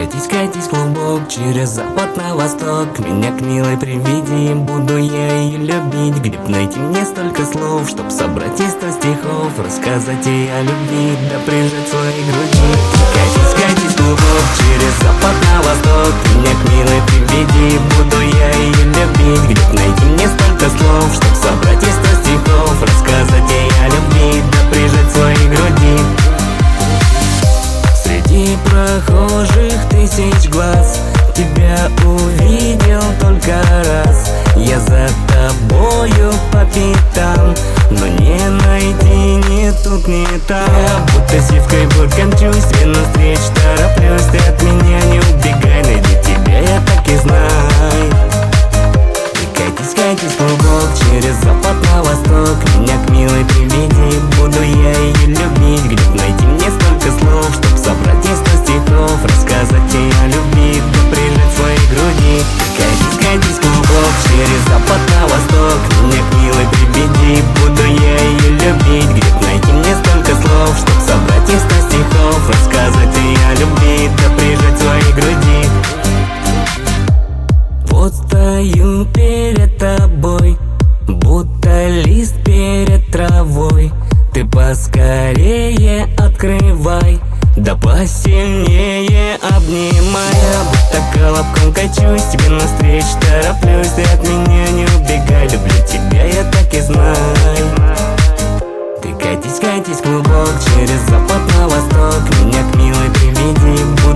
Катись, катись, клубок, через запад на восток. Меня к милой приведи, буду я ее любить. Где б найти мне столько слов, чтоб собрать из 100 стихов, рассказать ей о любви, да прижать своей груди. Катись, катись, клубок, через запад на восток. Меня к милой приведи, буду я ее любить. Где б найти мне столько слов, чтоб собрать из 100 стихов, рассказать ей о любви, да прижать своей груди. Среди прохожих тысяч глаз тебя увидел только раз. Я за тобою по пятам, но не найти ни тут, ни там. Я будто сивкой бурком чувственно встреч тороплюсь. Ты от меня не убегай, найди тебя, я так и знаю. Катись, катись, клубок, через запад на восток. Меня к милой приведи, буду я ее любить. Где б найти мне столько слов, чтоб собрать из 100 стихов, рассказать ей о любви, да прижать своей груди. Катись, катись, клубок, через запад на восток. Меня к милой приведи, буду я ее любить. Где б найти мне столько слов, чтоб собрать из 100 стихов, рассказать ей о любви, да прижать своей груди. Вот стою перед тобой, будто лист перед травой. Ты поскорее открывай, да посильнее обнимая. Будто колобком качусь, тебе навстречу тороплюсь. Ты от меня не убегай, люблю тебя, я так и знаю. Ты катись, катись, клубок, через запад на восток. Меня к милой приведи,